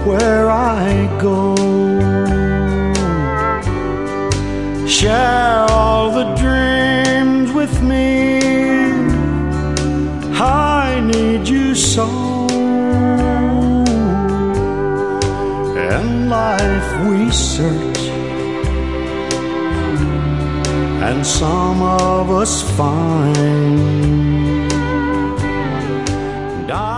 where I go. Share all the dreams with me, I need you so. In life we search, and some of us find.